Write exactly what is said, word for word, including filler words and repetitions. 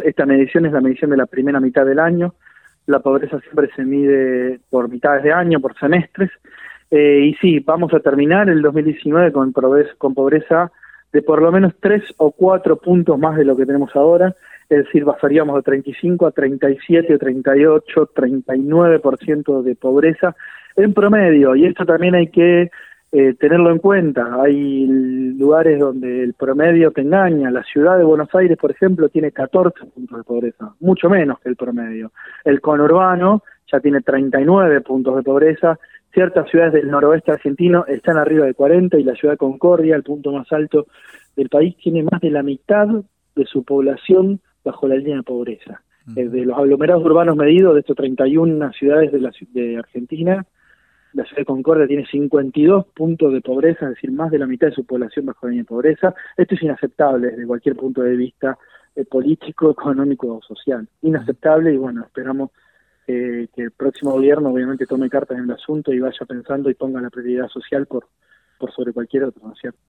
esta medición es la medición de la primera mitad del año. La pobreza siempre se mide por mitades de año, por semestres, eh, y sí, vamos a terminar el dos mil diecinueve con pobreza, con pobreza de por lo menos tres o cuatro puntos más de lo que tenemos ahora, es decir, bajaríamos de treinta y cinco a treinta y siete, treinta y ocho, treinta y nueve por ciento de pobreza en promedio, y esto también hay que eh, tenerlo en cuenta. Hay lugares donde el promedio te engaña. La ciudad de Buenos Aires, por ejemplo, tiene catorce puntos de pobreza, mucho menos que el promedio. El conurbano ya tiene treinta y nueve puntos de pobreza. Ciertas ciudades del noroeste argentino están arriba de cuarenta, y la ciudad de Concordia, el punto más alto del país, tiene más de la mitad de su población bajo la línea de pobreza. Uh-huh. Eh, de los aglomerados urbanos medidos, de estos treinta y una ciudades de, la, de Argentina, la ciudad de Concordia tiene cincuenta y dos puntos de pobreza, es decir, más de la mitad de su población bajo la línea de pobreza. Esto es inaceptable desde cualquier punto de vista eh, político, económico o social. Inaceptable, y bueno, esperamos eh, que el próximo gobierno obviamente tome cartas en el asunto y vaya pensando y ponga la prioridad social por, por sobre cualquier otro, ¿no es cierto?